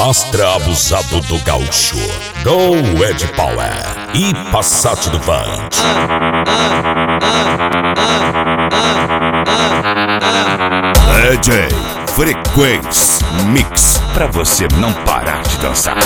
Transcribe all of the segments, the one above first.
Astra abusado do gaúcho, Go Ed Power e Passat do Punch. DJ Frequência Mix, pra você não parar de dançar.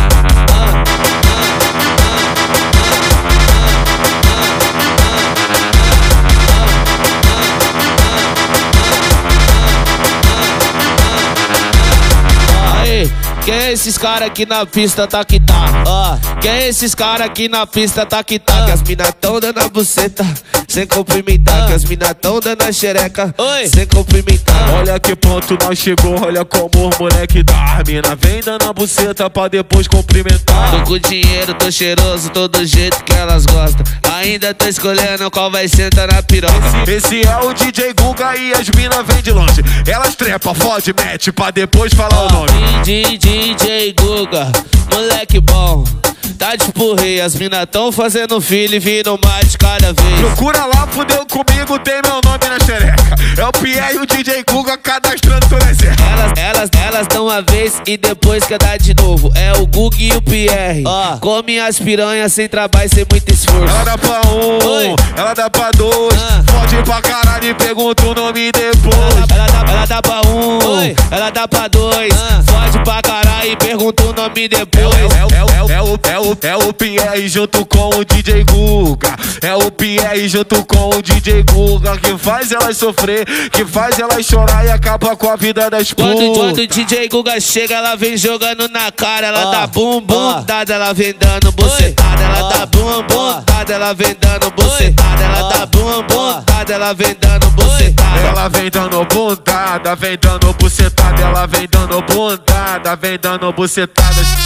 Quem é esses cara aqui na pista, tá que tá? Quem é esses cara aqui na pista, tá que tá? Que as mina tão dando a buceta sem cumprimentar, que as mina tão dando a xereca sem cumprimentar. Olha que ponto nós chegou, olha como os moleque dá. Mina vem dando a buceta pra depois cumprimentar. Tô com dinheiro, tô cheiroso, tô do jeito que elas gostam. Ainda tô escolhendo qual vai sentar na piroca. Esse é o DJ Guga e as mina vem de longe. Elas trepa, fode, mete pra depois falar o nome. DJ Guga, moleque bom, tá tipo rei. As mina tão fazendo filho e vindo mais de cada vez. Procura lá, fudeu comigo, tem meu nome na xereca. É o Pierre e o DJ Guga cadastrando todas elas. Elas dão uma vez e depois quer dar de novo. É o Guga e o Pierre. Come as piranhas sem trabalho, sem muito esforço. Ela dá pra um, ela dá pra dois. Fode pra caralho e pergunta o nome depois. Ela dá pra um, ela dá pra dois. Fode pra caralho e pergunta o nome depois. É o Pierre junto com o DJ Guga. É o Pierre junto com o DJ Guga que faz elas sofrer, que faz elas chorar e acaba com a vida das putas. Quando o DJ Guga chega, ela vem jogando na cara. Ela dá bum bum dada, ela vem dando bucetada. Ela dá bum bum dada, ela vem dando bucetada. Ela dá bum bum dada, ela vem dando bucetada. Ela vem dando bundada, vem dando bucetada. Ela vem dando bundada, vem dando bucetadas.